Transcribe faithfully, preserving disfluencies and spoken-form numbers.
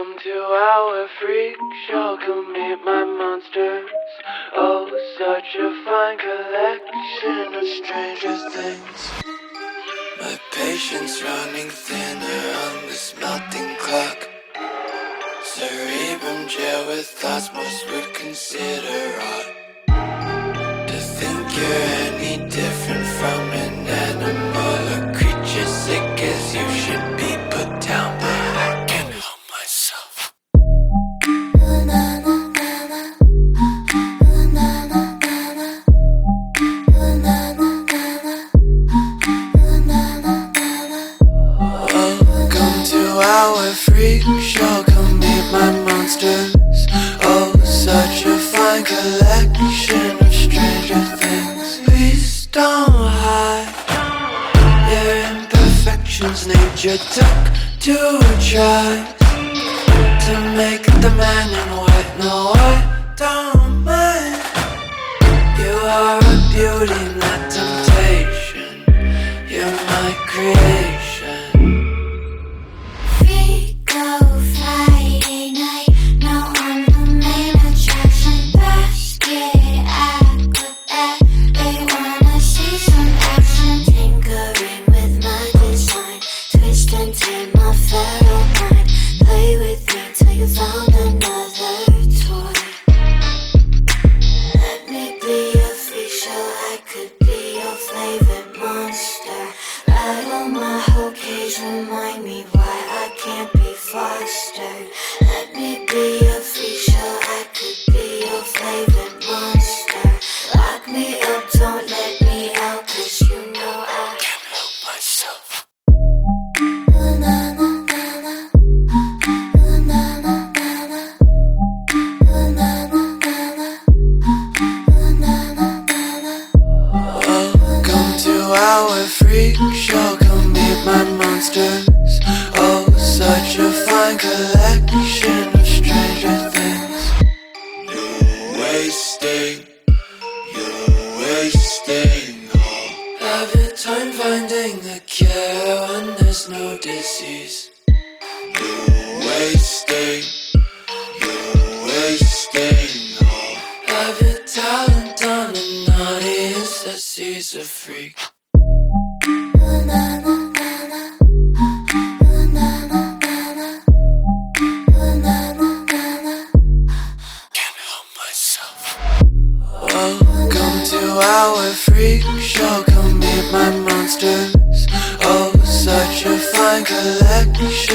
Welcome to our freak show, come meet my monsters. Oh, such a fine collection of stranger things. My patience running thinner on this melting clock. Cerebrum jail with thoughts most would consider odd. To think you're any different from an animal or creature sick as you should be put down, but I can't help myself. Welcome to our freak show, come meet my monsters. Oh, such a fine collection of stranger things. Please don't hide your imperfections. Nature took two tries to make the man in white. No, I don't mind. You are a beauty, not temptation. You're my creation. Remind me why I can't be fostered. Let me be a freak show, I could be your favorite monster. Lock me up, don't let me out, cause you know I Can't help myself. Welcome to our freak show, come meet my monsters. Oh, such a fine collection of stranger things. You're wasting, you're wasting all. Have your time finding the cure when there's no disease. You're wasting, you're wasting all. Have your talent on an audience that sees a freak. Welcome to our freak show, come meet my monsters. Oh, such a fine collection